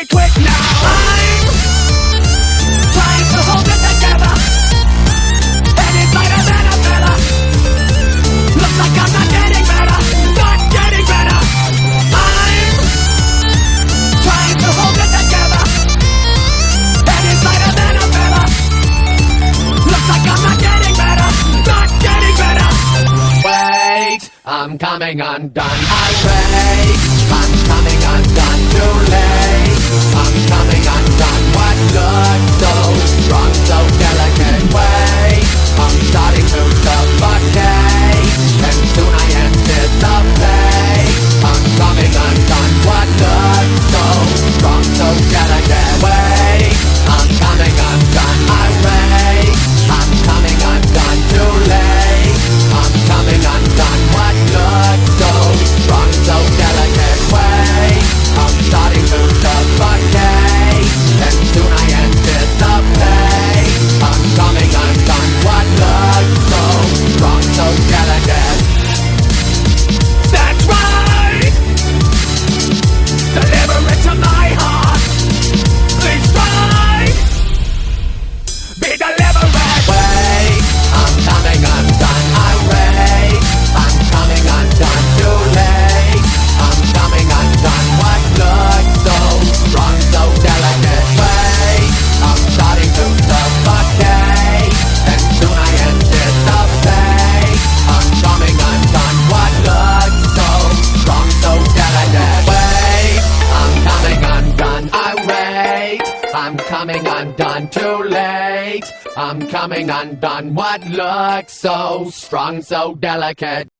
it quick now. I'm trying to hold it together, and it's lighter than a feather. Looks like I'm not getting better, not getting better. I'm trying to hold it together, and it's lighter than a feather. Looks like I'm not getting better, not getting better. Wait, I'm coming undone. Irate, I'm coming undone. Too late, I'm coming undone. What looks so strong, so delicate? Wait, I'm starting to suffocate, and soon I anticipate. I'm coming undone. What looks so strong, so delicate? Wait, I'm coming undone. Irate, I'm coming undone. Too late, I'm coming undone. What looks so strong, so delicate? Wait, I'm starting to suffocate, and soon I anticipate. I'm coming undone. What looks so strong, so delicate? That's right! Deliver it to my heart. Please try. Be deliberate. Wait, I'm coming undone. Irate, I'm coming undone. Too late, I'm coming undone. What looks so strong, so delicate? Wait, I'm starting to suffocate, and soon I anticipate. I'm coming undone. What looks so strong, so delicate? Wait, I'm coming undone. Irate, I'm coming undone. Too late, I'm coming undone. What looks so strong, so delicate?